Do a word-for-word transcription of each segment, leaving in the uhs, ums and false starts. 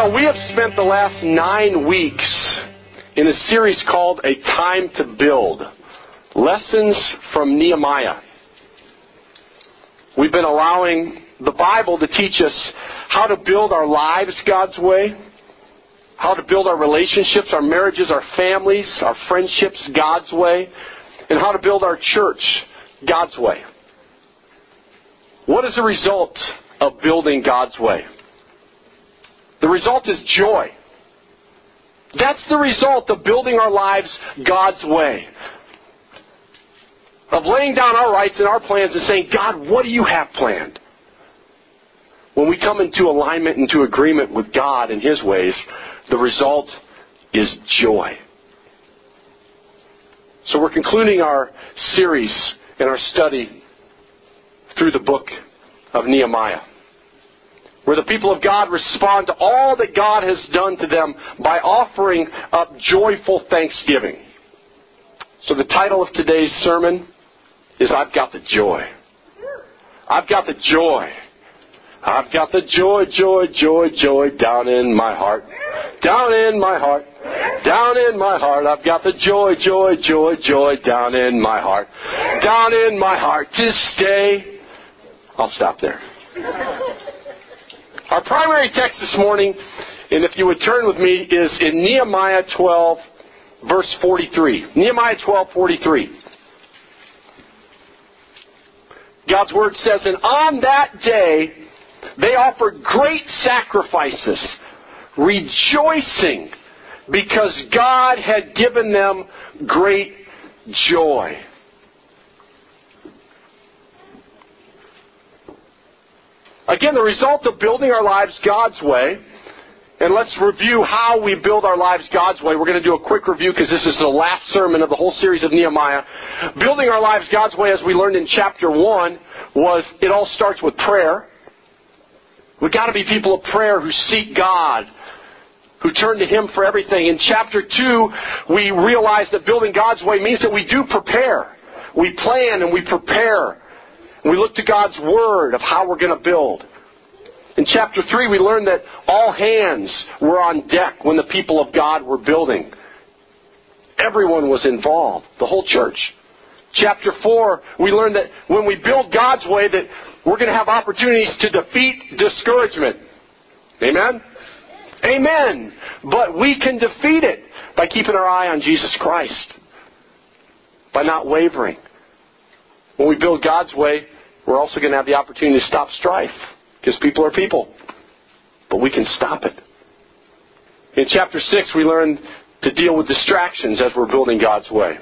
Well, we have spent the last nine weeks in a series called A Time to Build. Lessons from Nehemiah. We've been allowing the Bible to teach us how to build our lives God's way, how to build our relationships, our marriages, our families, our friendships God's way, and how to build our church God's way. What is the result of building God's way? The result is joy. That's the result of building our lives God's way. Of laying down our rights and our plans and saying, God, what do you have planned? When we come into alignment, into agreement with God and His ways, the result is joy. So we're concluding our series and our study through the book of Nehemiah, where the people of God respond to all that God has done to them by offering up joyful thanksgiving. So the title of today's sermon is I've Got the Joy. I've got the joy. I've got the joy, joy, joy, joy down in my heart. Down in my heart. Down in my heart. I've got the joy, joy, joy, joy down in my heart. Down in my heart to stay. I'll stop there. Our primary text this morning, and if you would turn with me, is in Nehemiah twelve, verse forty-three. Nehemiah twelve, forty-three. God's Word says, and on that day they offered great sacrifices, rejoicing because God had given them great joy. Again, the result of building our lives God's way, and let's review how we build our lives God's way. We're going to do a quick review because this is the last sermon of the whole series of Nehemiah. Building our lives God's way, as we learned in chapter one, was it all starts with prayer. We've got to be people of prayer who seek God, who turn to Him for everything. In chapter two, we realize that building God's way means that we do prepare. We plan and we prepare. We look to God's Word of how we're going to build. In chapter three, we learned that all hands were on deck when the people of God were building. Everyone was involved, the whole church. Chapter four, we learned that when we build God's way, that we're going to have opportunities to defeat discouragement. Amen? Amen. But we can defeat it by keeping our eye on Jesus Christ, by not wavering. When we build God's way, we're also going to have the opportunity to stop strife, because people are people. But we can stop it. In chapter six, we learned to deal with distractions as we're building God's way.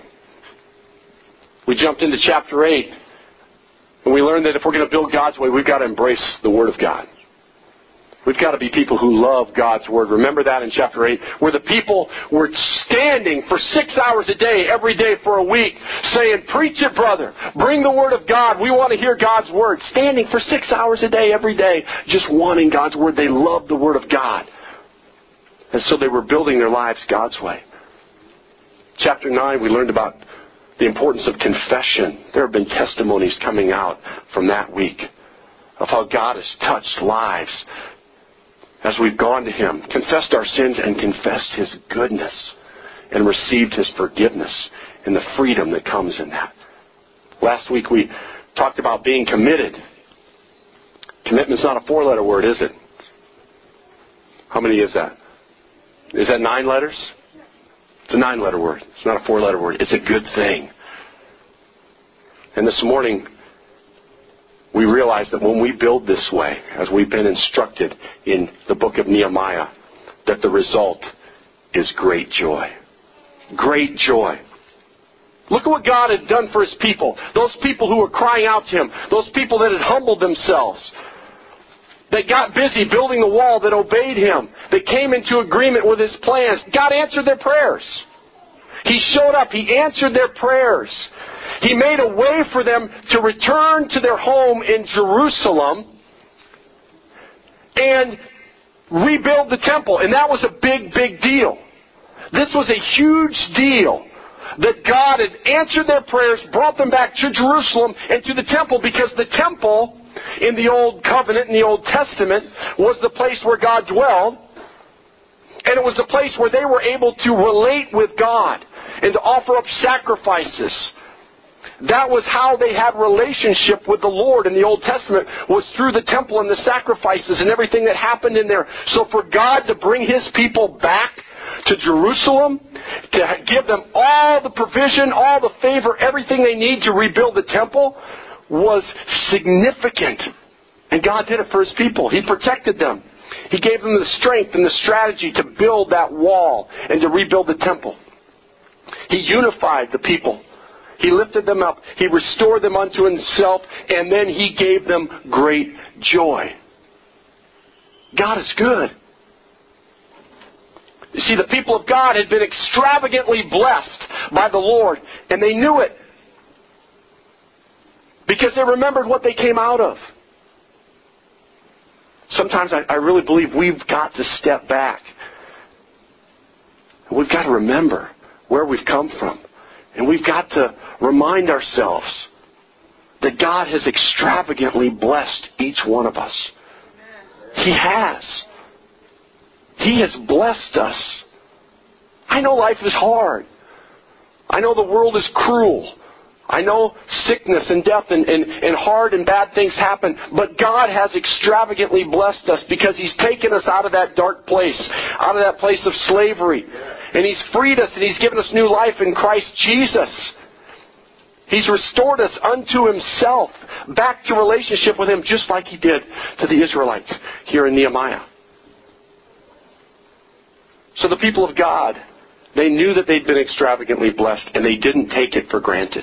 We jumped into chapter eight, and we learned that if we're going to build God's way, we've got to embrace the Word of God. We've got to be people who love God's Word. Remember that in chapter eight, where the people were standing for six hours a day, every day for a week, saying, preach it, brother. Bring the Word of God. We want to hear God's Word. Standing for six hours a day, every day, just wanting God's Word. They loved the Word of God. And so they were building their lives God's way. Chapter nine, we learned about the importance of confession. There have been testimonies coming out from that week of how God has touched lives as we've gone to Him, confessed our sins and confessed His goodness and received His forgiveness and the freedom that comes in that. Last week we talked about being committed. Commitment's not a four-letter word, is it? How many is that? Is that nine letters? It's a nine-letter word. It's not a four-letter word. It's a good thing. And this morning, we realize that when we build this way, as we've been instructed in the book of Nehemiah, that the result is great joy. Great joy. Look at what God had done for His people. Those people who were crying out to Him. Those people that had humbled themselves. That got busy building the wall, that obeyed Him. That came into agreement with His plans. God answered their prayers. He showed up. He answered their prayers. He made a way for them to return to their home in Jerusalem and rebuild the temple. And that was a big, big deal. This was a huge deal that God had answered their prayers, brought them back to Jerusalem and to the temple, because the temple in the Old Covenant, in the Old Testament, was the place where God dwelled. And it was a place where they were able to relate with God and to offer up sacrifices. That was how they had relationship with the Lord in the Old Testament, was through the temple and the sacrifices and everything that happened in there. So for God to bring His people back to Jerusalem, to give them all the provision, all the favor, everything they need to rebuild the temple, was significant. And God did it for His people. He protected them. He gave them the strength and the strategy to build that wall and to rebuild the temple. He unified the people. He lifted them up. He restored them unto Himself. And then He gave them great joy. God is good. You see, the people of God had been extravagantly blessed by the Lord. And they knew it. Because they remembered what they came out of. Sometimes I, I really believe we've got to step back. We've got to remember where we've come from. And we've got to remind ourselves that God has extravagantly blessed each one of us. He has. He has blessed us. I know life is hard. I know the world is cruel. I know sickness and death and, and, and hard and bad things happen. But God has extravagantly blessed us because He's taken us out of that dark place, out of that place of slavery. And He's freed us and He's given us new life in Christ Jesus. He's restored us unto Himself, back to relationship with Him, just like He did to the Israelites here in Nehemiah. So the people of God, they knew that they'd been extravagantly blessed, and they didn't take it for granted.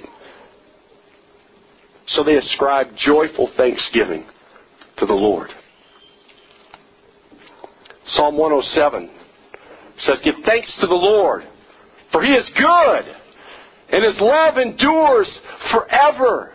So they ascribed joyful thanksgiving to the Lord. Psalm one oh seven says, "Give thanks to the Lord, for He is good, and His love endures forever."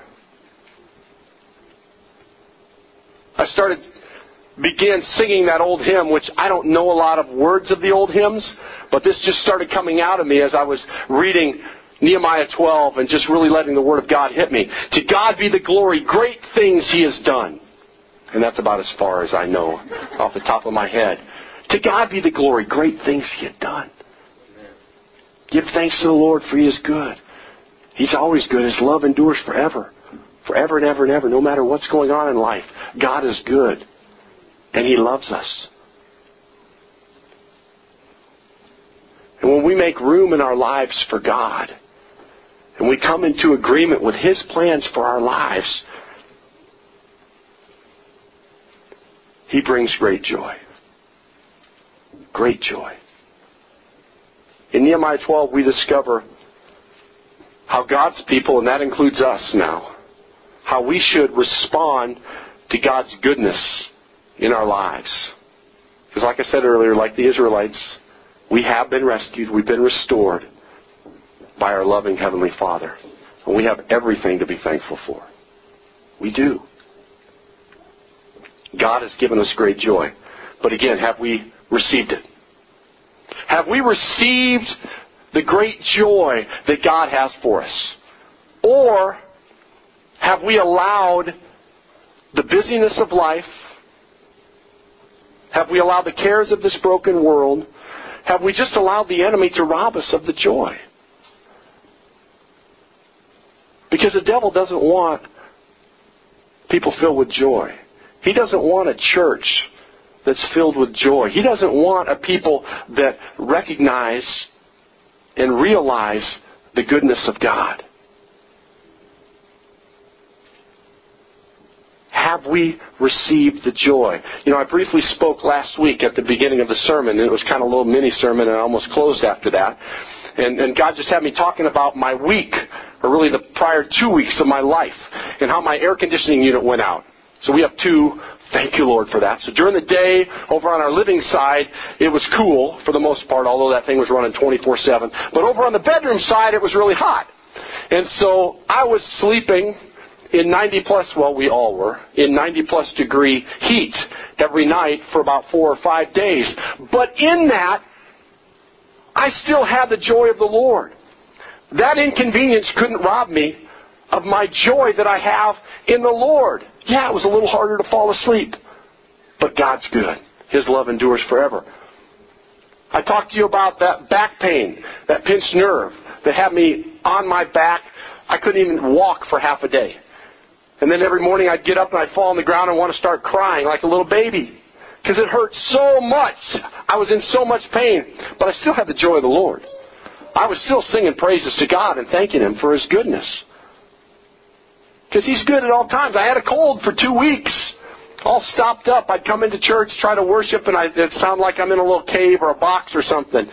I started, began singing that old hymn, which I don't know a lot of words of the old hymns, but this just started coming out of me as I was reading Nehemiah twelve and just really letting the Word of God hit me. To God be the glory, great things He has done. And that's about as far as I know off the top of my head. To God be the glory, great things He had done. Give thanks to the Lord, for He is good. He's always good. His love endures forever. Forever and ever and ever. No matter what's going on in life, God is good. And He loves us. And when we make room in our lives for God, and we come into agreement with His plans for our lives, He brings great joy. Great joy. In Nehemiah twelve, we discover how God's people, and that includes us now, how we should respond to God's goodness in our lives. Because like I said earlier, like the Israelites, we have been rescued, we've been restored by our loving Heavenly Father. And we have everything to be thankful for. We do. God has given us great joy. But again, have we received it? Have we received the great joy that God has for us? Or have we allowed the busyness of life, have we allowed the cares of this broken world, have we just allowed the enemy to rob us of the joy? Because the devil doesn't want people filled with joy. He doesn't want a church that's filled with joy. He doesn't want a people that recognize and realize the goodness of God. Have we received the joy? You know, I briefly spoke last week at the beginning of the sermon, and it was kind of a little mini sermon, and I almost closed after that. And, and God just had me talking about my week, or really the prior two weeks of my life, and how my air conditioning unit went out. So we have two. Thank you, Lord, for that. So during the day, over on our living side, it was cool for the most part, although that thing was running twenty-four seven. But over on the bedroom side, it was really hot. And so I was sleeping in ninety plus, well, we all were, in ninety plus degree heat every night for about four or five days. But in that, I still had the joy of the Lord. That inconvenience couldn't rob me of my joy that I have in the Lord. Yeah, it was a little harder to fall asleep, but God's good. His love endures forever. I talked to you about that back pain, that pinched nerve that had me on my back. I couldn't even walk for half a day. And then every morning I'd get up and I'd fall on the ground and want to start crying like a little baby. Because it hurt so much. I was in so much pain. But I still had the joy of the Lord. I was still singing praises to God and thanking Him for His goodness. Because He's good at all times. I had a cold for two weeks. All stopped up. I'd come into church, try to worship, and I'd, it'd sound like I'm in a little cave or a box or something.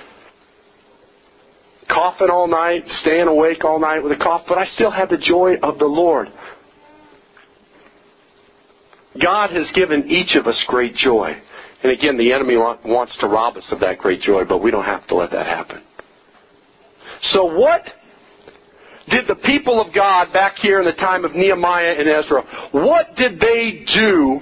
Coughing all night, staying awake all night with a cough. But I still had the joy of the Lord. God has given each of us great joy. And again, the enemy wants to rob us of that great joy, but we don't have to let that happen. So what did the people of God back here in the time of Nehemiah and Ezra, what did they do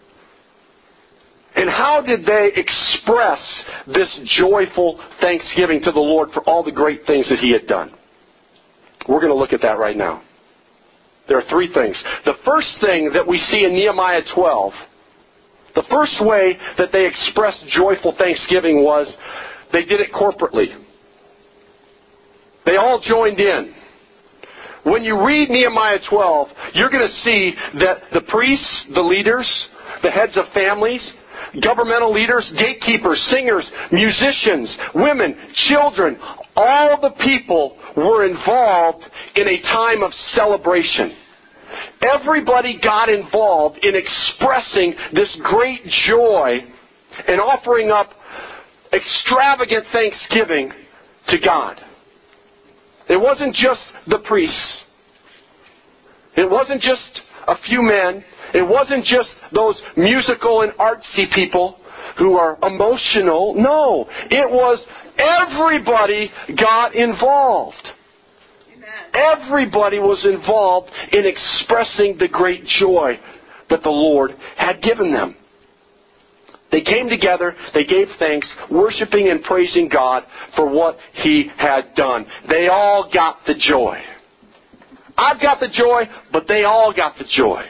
and how did they express this joyful thanksgiving to the Lord for all the great things that He had done? We're going to look at that right now. There are three things. The first thing that we see in Nehemiah twelve, the first way that they expressed joyful thanksgiving was they did it corporately. They all joined in. When you read Nehemiah twelve, you're going to see that the priests, the leaders, the heads of families, governmental leaders, gatekeepers, singers, musicians, women, children, all the people were involved in a time of celebration. Everybody got involved in expressing this great joy and offering up extravagant thanksgiving to God. It wasn't just the priests. It wasn't just a few men. It wasn't just those musical and artsy people who are emotional. No, it was everybody got involved. Amen. Everybody was involved in expressing the great joy that the Lord had given them. They came together, they gave thanks, worshiping and praising God for what He had done. They all got the joy. I've got the joy, but they all got the joy.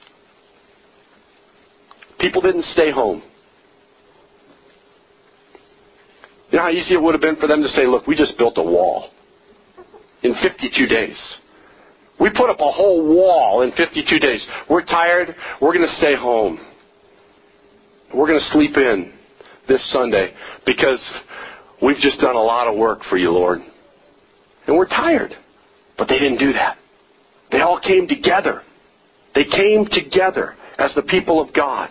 People didn't stay home. You know how easy it would have been for them to say, look, we just built a wall in fifty-two days. We put up a whole wall in fifty-two days. We're tired. We're going to stay home. We're going to sleep in this Sunday because we've just done a lot of work for you, Lord. And we're tired. But they didn't do that. They all came together. They came together as the people of God.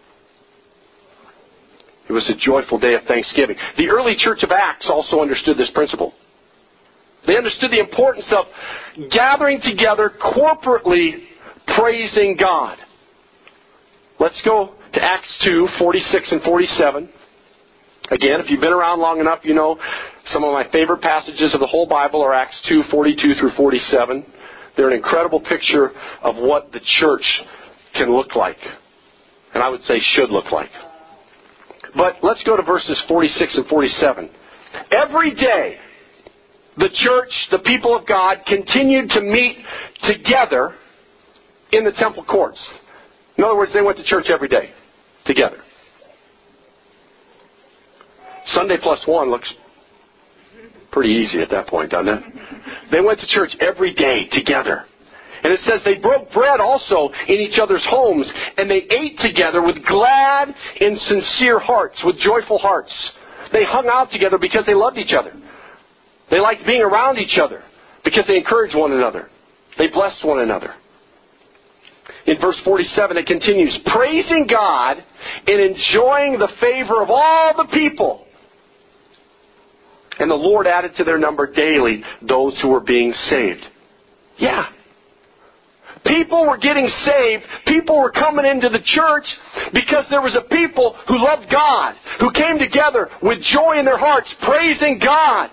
It was a joyful day of thanksgiving. The early church of Acts also understood this principle. They understood the importance of gathering together corporately praising God. Let's go to Acts two, forty-six and forty-seven. Again, if you've been around long enough, you know some of my favorite passages of the whole Bible are Acts two, forty-two through forty-seven. They're an incredible picture of what the church can look like. And I would say should look like. But let's go to verses forty-six and forty-seven. Every day, the church, the people of God, continued to meet together in the temple courts. In other words, they went to church every day together. Sunday plus one looks pretty easy at that point, doesn't it? They went to church every day together. And it says they broke bread also in each other's homes, and they ate together with glad and sincere hearts, with joyful hearts. They hung out together because they loved each other. They liked being around each other because they encouraged one another. They blessed one another. In verse forty-seven, it continues, praising God and enjoying the favor of all the people. And the Lord added to their number daily those who were being saved. Yeah. People were getting saved. People were coming into the church because there was a people who loved God, who came together with joy in their hearts, praising God.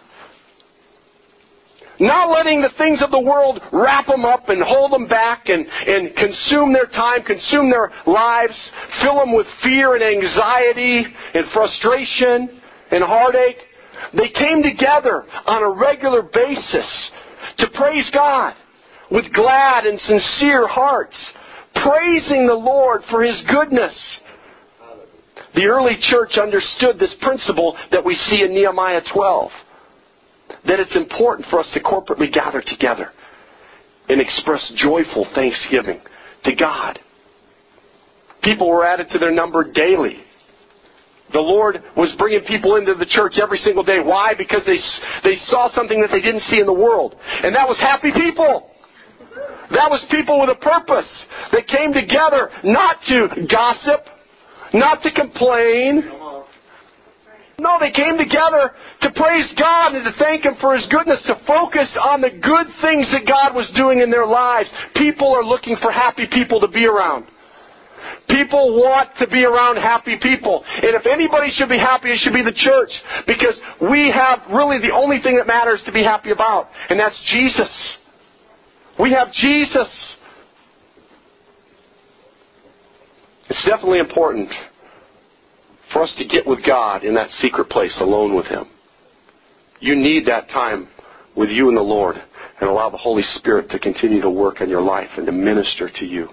Not letting the things of the world wrap them up and hold them back and, and consume their time, consume their lives, fill them with fear and anxiety and frustration and heartache. They came together on a regular basis to praise God with glad and sincere hearts, praising the Lord for His goodness. The early church understood this principle that we see in Nehemiah twelve. That it's important for us to corporately gather together and express joyful thanksgiving to God. People were added to their number daily. The Lord was bringing people into the church every single day. Why? Because they, they saw something that they didn't see in the world. And that was happy people. That was people with a purpose. They came together not to gossip, not to complain. No, they came together to praise God and to thank Him for His goodness, to focus on the good things that God was doing in their lives. People are looking for happy people to be around. People want to be around happy people. And if anybody should be happy, it should be the church. Because we have really the only thing that matters to be happy about. And that's Jesus. We have Jesus. It's definitely important for us to get with God in that secret place alone with Him. You need that time with you and the Lord and allow the Holy Spirit to continue to work in your life and to minister to you.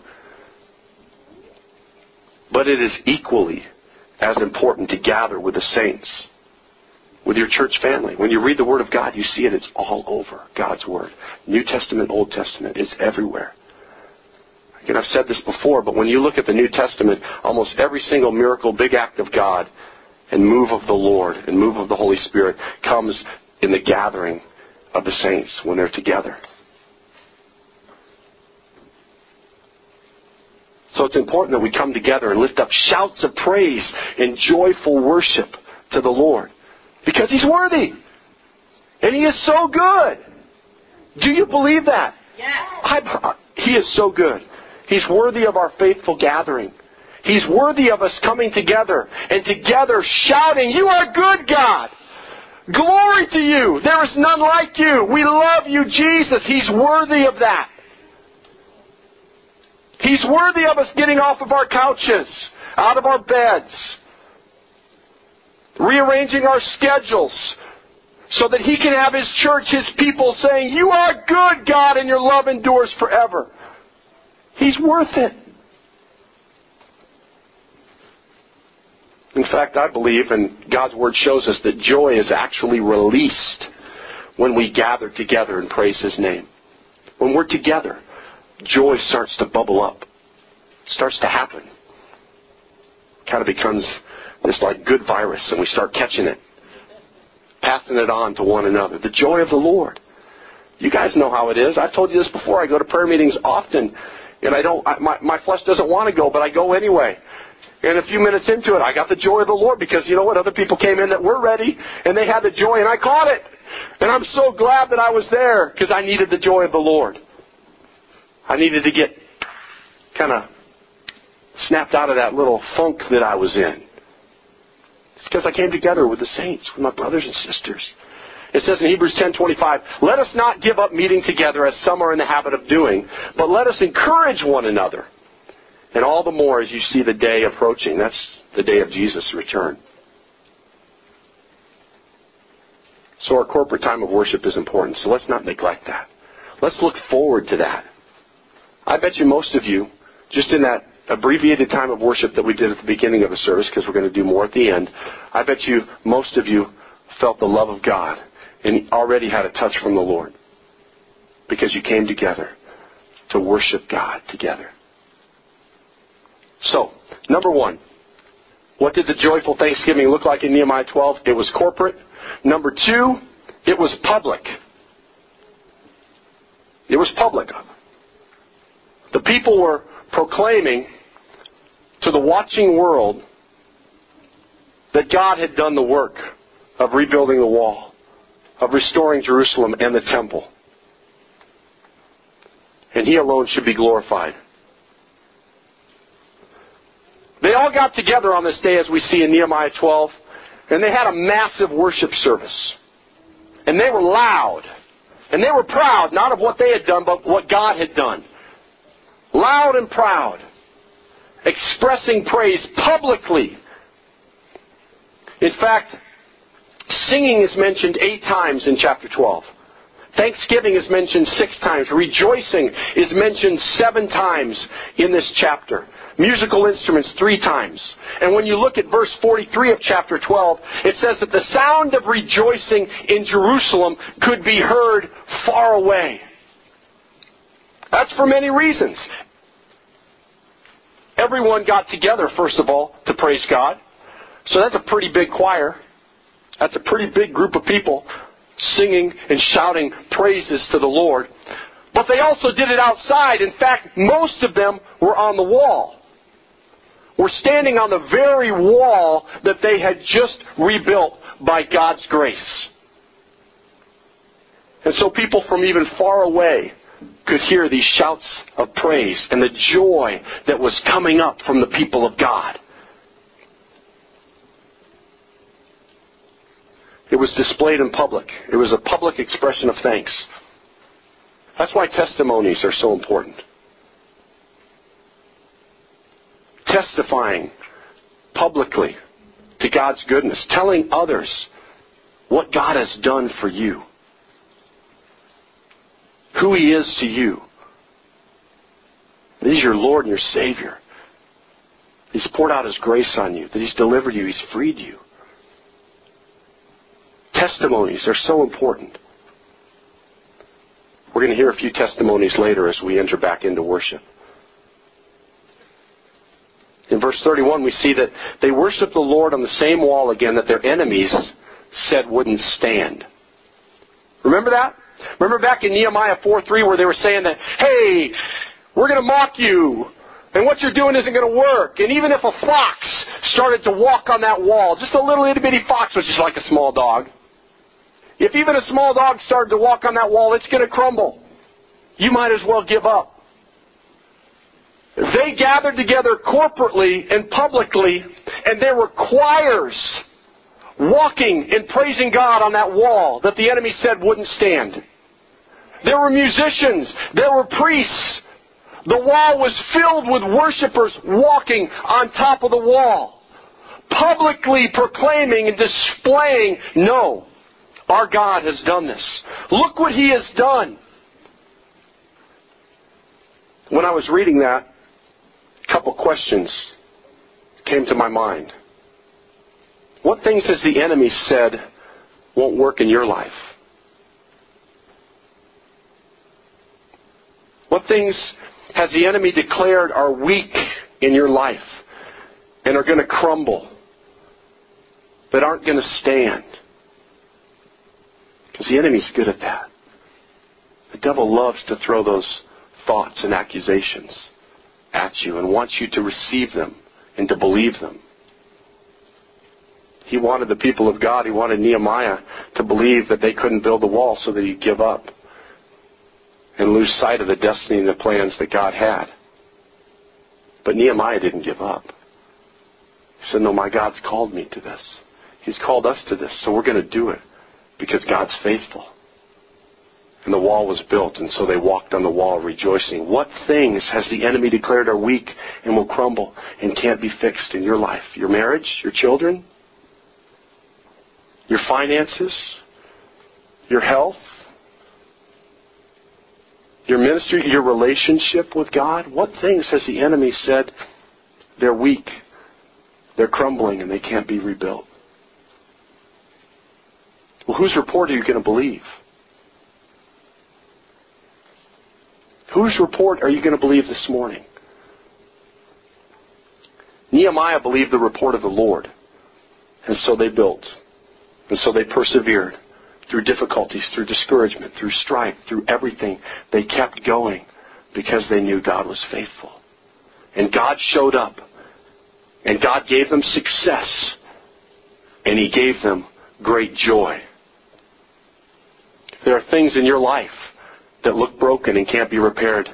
But it is equally as important to gather with the saints, with your church family. When you read the Word of God, you see it. It's all over God's Word. New Testament, Old Testament. It's everywhere. Again, I've said this before, but when you look at the New Testament, almost every single miracle, big act of God, and move of the Lord, and move of the Holy Spirit comes in the gathering of the saints when they're together. So it's important that we come together and lift up shouts of praise and joyful worship to the Lord. Because He's worthy. And He is so good. Do you believe that? Yes. I, he is so good. He's worthy of our faithful gathering. He's worthy of us coming together and together shouting, "You are good, God. Glory to You. There is none like You. We love You, Jesus." He's worthy of that. He's worthy of us getting off of our couches, out of our beds, rearranging our schedules so that He can have His church, His people saying, "You are good, God, and Your love endures forever." He's worth it. In fact, I believe, and God's Word shows us, that joy is actually released when we gather together and praise His name. When we're together, joy starts to bubble up. It starts to happen. It kind of becomes this like good virus, and we start catching it, passing it on to one another. The joy of the Lord. You guys know how it is. I've told you this before. I go to prayer meetings often, and I don't. I, my, my flesh doesn't want to go, but I go anyway. And a few minutes into it, I got the joy of the Lord, because you know what? Other people came in that were ready, and they had the joy, and I caught it. And I'm so glad that I was there, because I needed the joy of the Lord. I needed to get kind of snapped out of that little funk that I was in. It's because I came together with the saints, with my brothers and sisters. It says in Hebrews ten twenty-five, "Let us not give up meeting together as some are in the habit of doing, but let us encourage one another. And all the more as you see the day approaching." That's the day of Jesus' return. So our corporate time of worship is important. So let's not neglect that. Let's look forward to that. I bet you most of you, just in that abbreviated time of worship that we did at the beginning of the service, because we're going to do more at the end, I bet you most of you felt the love of God and already had a touch from the Lord, because you came together to worship God together. So, number one, what did the joyful thanksgiving look like in Nehemiah twelve? It was corporate. Number two, it was public. It was public. The people were proclaiming to the watching world that God had done the work of rebuilding the wall, of restoring Jerusalem and the temple. And He alone should be glorified. They all got together on this day, as we see in Nehemiah twelve, and they had a massive worship service. And they were loud. And they were proud, not of what they had done, but what God had done. Loud and proud, expressing praise publicly. In fact, singing is mentioned eight times in chapter twelve. Thanksgiving is mentioned six times. Rejoicing is mentioned seven times in this chapter. Musical instruments three times. And when you look at verse forty-three of chapter twelve, it says that the sound of rejoicing in Jerusalem could be heard far away. That's for many reasons. Everyone got together, first of all, to praise God. So that's a pretty big choir. That's a pretty big group of people singing and shouting praises to the Lord. But they also did it outside. In fact, most of them were on the wall. We're standing on the very wall that they had just rebuilt by God's grace. And so people from even far away could hear these shouts of praise and the joy that was coming up from the people of God. It was displayed in public. It was a public expression of thanks. That's why testimonies are so important. Testifying publicly to God's goodness. Telling others what God has done for you. Who He is to you. That He's your Lord and your Savior. He's poured out His grace on you. That He's delivered you. He's freed you. Testimonies are so important. We're going to hear a few testimonies later as we enter back into worship. In verse thirty-one, we see that they worshiped the Lord on the same wall again that their enemies said wouldn't stand. Remember that? Remember back in Nehemiah four three where they were saying that, hey, we're going to mock you, and what you're doing isn't going to work. And even if a fox started to walk on that wall, just a little itty bitty fox, which is like a small dog, if even a small dog started to walk on that wall, it's going to crumble. You might as well give up. They gathered together corporately and publicly, and there were choirs walking and praising God on that wall that the enemy said wouldn't stand. There were musicians. There were priests. The wall was filled with worshipers walking on top of the wall, publicly proclaiming and displaying, no, our God has done this. Look what He has done. When I was reading that, a couple questions came to my mind. What things has the enemy said won't work in your life? What things has the enemy declared are weak in your life and are going to crumble, that aren't going to stand? Because the enemy's good at that. The devil loves to throw those thoughts and accusations at you and wants you to receive them and to believe them. He wanted the people of God, he wanted Nehemiah to believe that they couldn't build the wall so that he'd give up and lose sight of the destiny and the plans that God had. But Nehemiah didn't give up. He said, no, my God's called me to this. He's called us to this, so we're going to do it because God's faithful. And the wall was built, and so they walked on the wall rejoicing. What things has the enemy declared are weak and will crumble and can't be fixed in your life? Your marriage? Your children? Your finances? Your health? Your ministry? Your relationship with God? What things has the enemy said they're weak, they're crumbling, and they can't be rebuilt? Well, whose report are you going to believe? Whose report are you going to believe this morning? Nehemiah believed the report of the Lord. And so they built. And so they persevered through difficulties, through discouragement, through strife, through everything. They kept going because they knew God was faithful. And God showed up. And God gave them success. And He gave them great joy. There are things in your life that look broken and can't be repaired.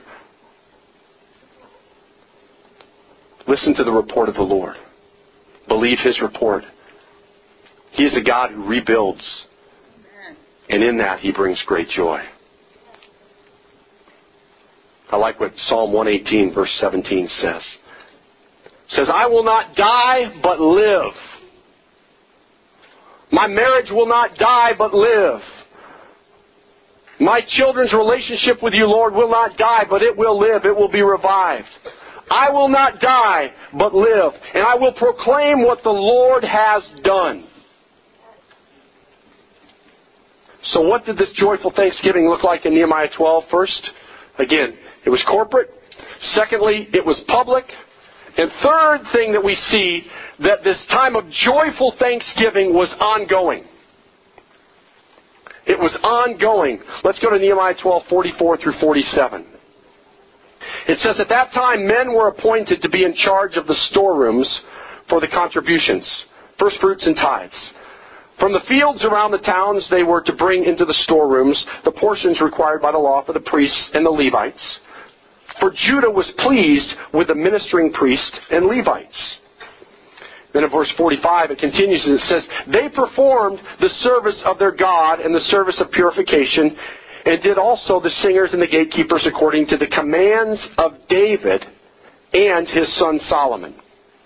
Listen to the report of the Lord. Believe His report. He is a God who rebuilds. And in that He brings great joy. I like what Psalm one eighteen verse seventeen says. It says, I will not die but live. My marriage will not die but live. My children's relationship with you, Lord, will not die, but it will live. It will be revived. I will not die, but live, and I will proclaim what the Lord has done. So what did this joyful thanksgiving look like in Nehemiah twelve? First, again, it was corporate. Secondly, it was public. And third thing that we see, that this time of joyful thanksgiving was ongoing. It was ongoing. Let's go to Nehemiah twelve, forty-four through forty-seven. It says, at that time men were appointed to be in charge of the storerooms for the contributions, first fruits and tithes. From the fields around the towns they were to bring into the storerooms the portions required by the law for the priests and the Levites. For Judah was pleased with the ministering priests and Levites. Then in verse forty-five it continues and it says, they performed the service of their God and the service of purification, and did also the singers and the gatekeepers according to the commands of David and his son Solomon.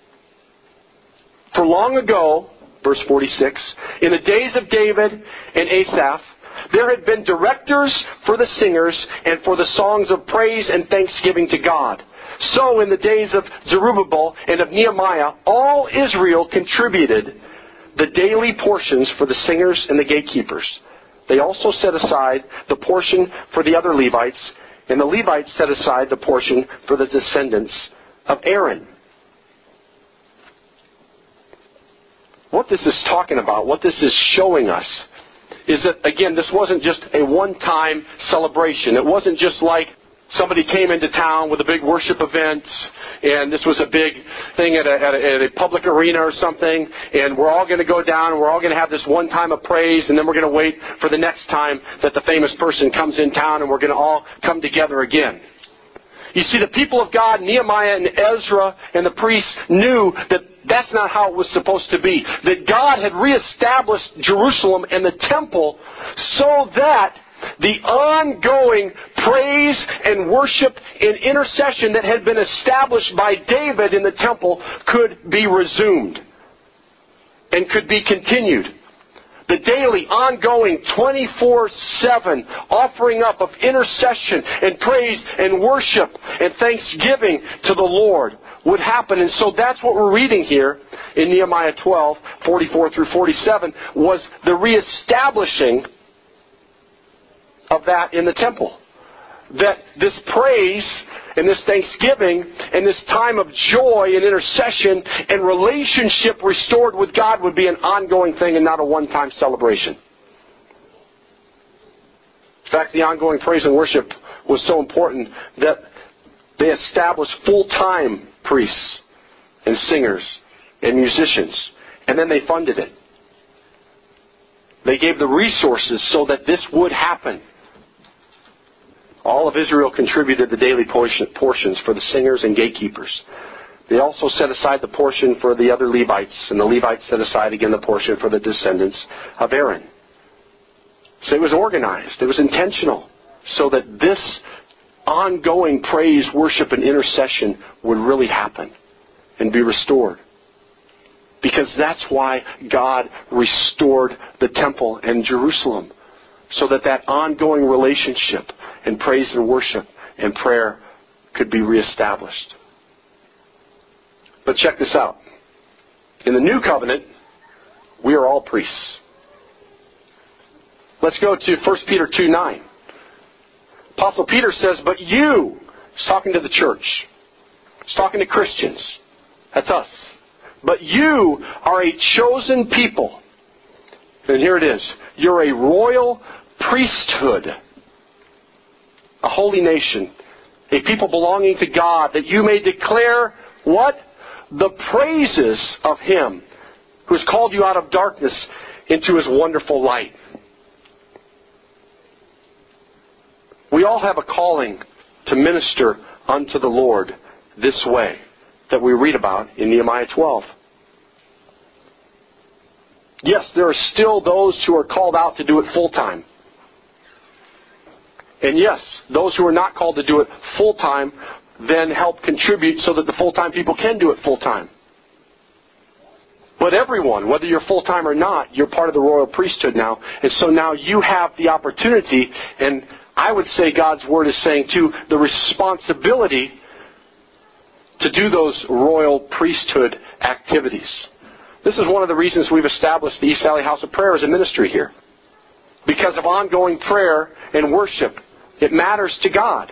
For long ago, verse forty-six, in the days of David and Asaph, there had been directors for the singers and for the songs of praise and thanksgiving to God. So in the days of Zerubbabel and of Nehemiah, all Israel contributed the daily portions for the singers and the gatekeepers. They also set aside the portion for the other Levites, and the Levites set aside the portion for the descendants of Aaron. What this is talking about, what this is showing us, is that, again, this wasn't just a one-time celebration. It wasn't just like somebody came into town with a big worship event, and this was a big thing at a, at a, at a public arena or something, and we're all going to go down and we're all going to have this one time of praise, and then we're going to wait for the next time that the famous person comes in town and we're going to all come together again. You see, the people of God, Nehemiah and Ezra and the priests, knew that that's not how it was supposed to be. That God had reestablished Jerusalem and the temple so that the ongoing praise and worship and intercession that had been established by David in the temple could be resumed and could be continued. The daily, ongoing, twenty-four seven offering up of intercession and praise and worship and thanksgiving to the Lord would happen. And so that's what we're reading here in Nehemiah twelve, forty-four through forty-seven, was the reestablishing of that in the temple. That this praise and this thanksgiving and this time of joy and intercession and relationship restored with God would be an ongoing thing and not a one-time celebration. In fact, the ongoing praise and worship was so important that they established full-time priests and singers and musicians, and then they funded it. They gave the resources so that this would happen. All of Israel contributed the daily portions for the singers and gatekeepers. They also set aside the portion for the other Levites, and the Levites set aside again the portion for the descendants of Aaron. So it was organized. It was intentional, so that this ongoing praise, worship, and intercession would really happen and be restored. Because that's why God restored the temple and Jerusalem, so that that ongoing relationship and praise and worship and prayer could be reestablished. But check this out. In the new covenant, we are all priests. Let's go to First Peter two nine. Apostle Peter says, but you, he's talking to the church, he's talking to Christians, that's us. But you are a chosen people. And here it is. You're a royal priesthood, a holy nation, a people belonging to God, that you may declare what? The praises of Him who has called you out of darkness into His wonderful light. We all have a calling to minister unto the Lord this way that we read about in Nehemiah twelve. Yes, there are still those who are called out to do it full time. And yes, those who are not called to do it full time then help contribute so that the full time people can do it full time. But But everyone, whether you're full-time or not, you're part of the royal priesthood now. And so now you have the opportunity, and I would say God's Word is saying too, the responsibility to do those royal priesthood activities. This is one of the reasons we've established the East Valley House of Prayer as a ministry here. Because of ongoing prayer and worship. It matters to God.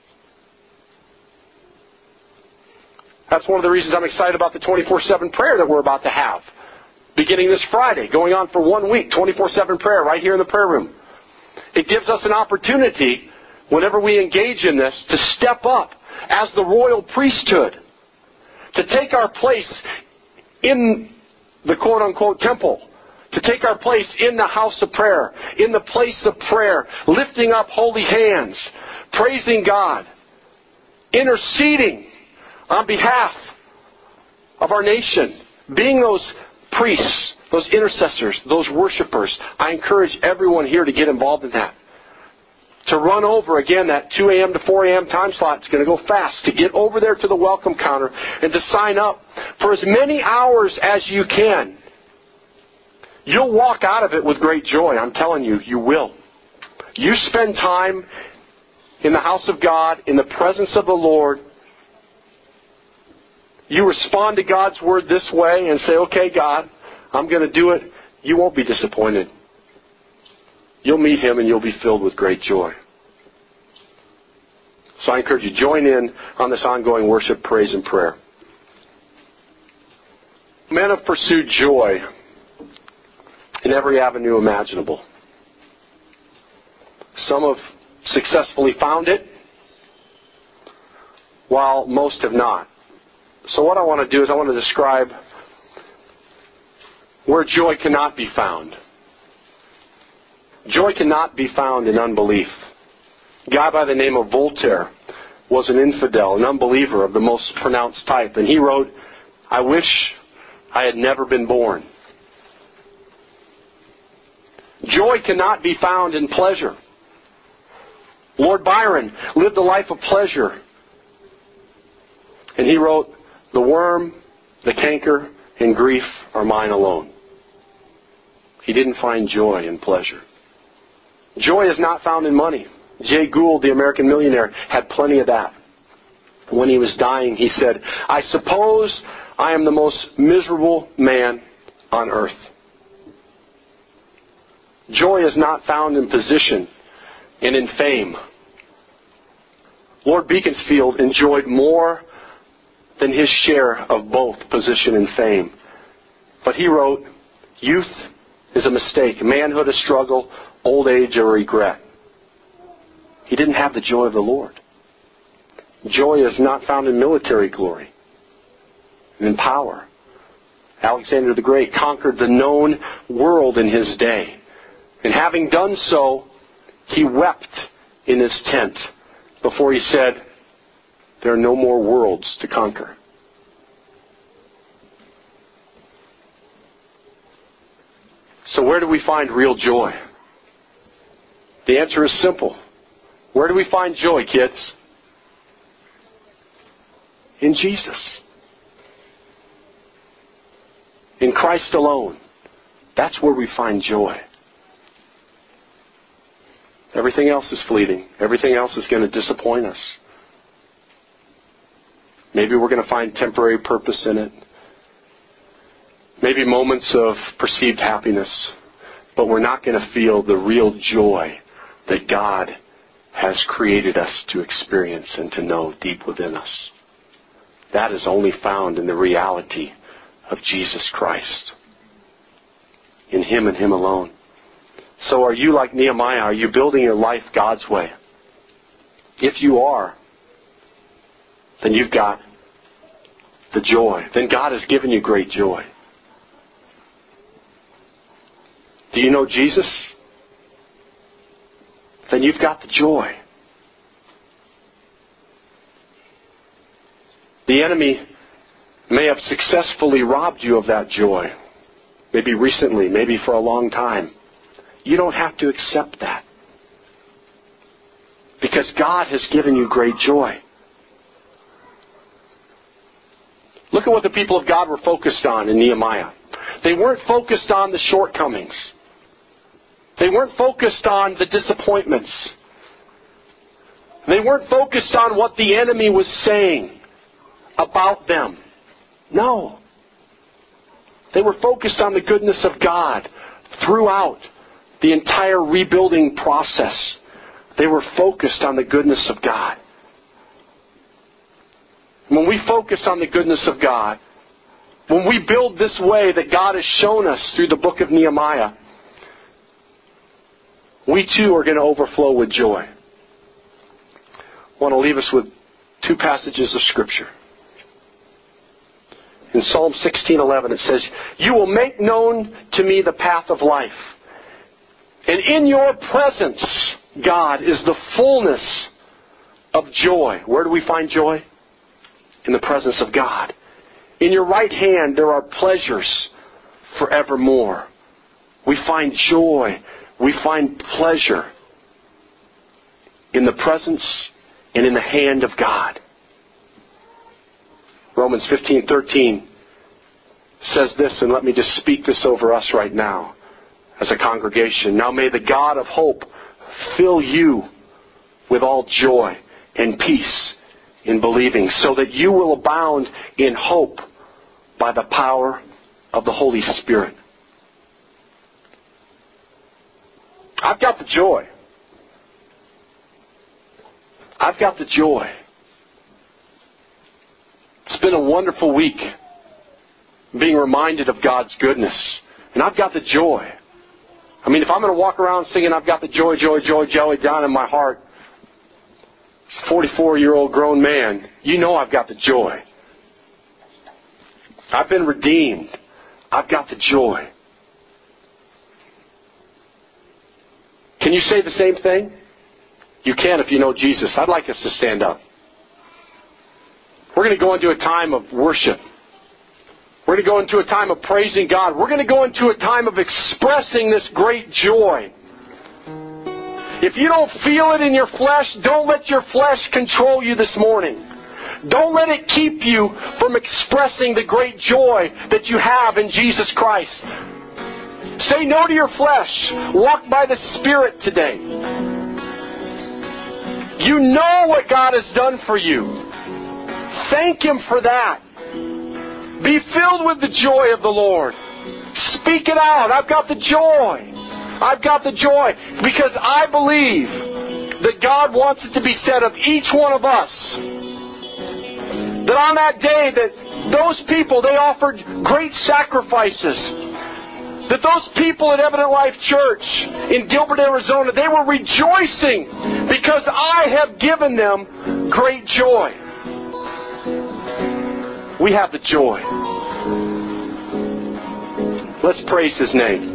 That's one of the reasons I'm excited about the twenty-four seven prayer that we're about to have. Beginning this Friday, going on for one week, twenty-four seven prayer right here in the prayer room. It gives us an opportunity, whenever we engage in this, to step up as the royal priesthood. To take our place in the quote-unquote temple. To take our place in the house of prayer. In the place of prayer. Lifting up holy hands. Praising God. Interceding on behalf of our nation. Being those priests, those intercessors, those worshipers. I encourage everyone here to get involved in that. To run over, again, that two a.m. to four a.m. time slot. It's going to go fast. To get over there to the welcome counter and to sign up for as many hours as you can. You'll walk out of it with great joy. I'm telling you, you will. You spend time in the house of God, in the presence of the Lord. You respond to God's Word this way and say, okay, God, I'm going to do it. You won't be disappointed. You'll meet Him and you'll be filled with great joy. So I encourage you, join in on this ongoing worship, praise, and prayer. Men have pursued joy in every avenue imaginable. Some have successfully found it, while most have not. So what I want to do is I want to describe where joy cannot be found. Joy cannot be found in unbelief. A guy by the name of Voltaire was an infidel, an unbeliever of the most pronounced type. And he wrote, I wish I had never been born. Joy cannot be found in pleasure. Lord Byron lived a life of pleasure. And he wrote, the worm, the canker, and grief are mine alone. He didn't find joy in pleasure. Joy is not found in money. Jay Gould, the American millionaire, had plenty of that. When he was dying, he said, I suppose I am the most miserable man on earth. Joy is not found in position and in fame. Lord Beaconsfield enjoyed more than his share of both position and fame. But he wrote, youth is a mistake, manhood a struggle, old age a regret. He didn't have the joy of the Lord. Joy is not found in military glory and in power. Alexander the Great conquered the known world in his day. And having done so, he wept in his tent before he said, there are no more worlds to conquer. So where do we find real joy? The answer is simple. Where do we find joy, kids? In Jesus. In Christ alone. That's where we find joy. Everything else is fleeting. Everything else is going to disappoint us. Maybe we're going to find temporary purpose in it. Maybe moments of perceived happiness. But we're not going to feel the real joy that God has created us to experience and to know deep within us. That is only found in the reality of Jesus Christ. In Him and Him alone. So are you like Nehemiah? Are you building your life God's way? If you are, then you've got the joy. Then God has given you great joy. Do you know Jesus? Then you've got the joy. The enemy may have successfully robbed you of that joy. Maybe recently, maybe for a long time. You don't have to accept that. Because God has given you great joy. Look at what the people of God were focused on in Nehemiah. They weren't focused on the shortcomings. They weren't focused on the disappointments. They weren't focused on what the enemy was saying about them. No. They were focused on the goodness of God throughout the entire rebuilding process. They were focused on the goodness of God. When we focus on the goodness of God, when we build this way that God has shown us through the book of Nehemiah, we too are going to overflow with joy. I want to leave us with two passages of Scripture. In Psalm sixteen eleven it says, "You will make known to me the path of life. And in your presence, God, is the fullness of joy." Where do we find joy? In the presence of God. "In your right hand there are pleasures forevermore." We find joy, we find pleasure in the presence and in the hand of God. Romans fifteen thirteen says this, and let me just speak this over us right now as a congregation. "Now may the God of hope fill you with all joy and peace in believing, so that you will abound in hope by the power of the Holy Spirit." I've got the joy. I've got the joy. It's been a wonderful week being reminded of God's goodness. And I've got the joy. I mean, if I'm going to walk around singing, "I've got the joy, joy, joy, joy down in my heart," as a forty-four-year-old grown man, you know I've got the joy. I've been redeemed. I've got the joy. Can you say the same thing? You can if you know Jesus. I'd like us to stand up. We're going to go into a time of worship. We're going to go into a time of praising God. We're going to go into a time of expressing this great joy. If you don't feel it in your flesh, don't let your flesh control you this morning. Don't let it keep you from expressing the great joy that you have in Jesus Christ. Say no to your flesh. Walk by the Spirit today. You know what God has done for you. Thank Him for that. Be filled with the joy of the Lord. Speak it out. I've got the joy. I've got the joy. Because I believe that God wants it to be said of each one of us that on that day that those people, they offered great sacrifices. That those people at Evident Life Church in Gilbert, Arizona, they were rejoicing because I have given them great joy. We have the joy. Let's praise His name.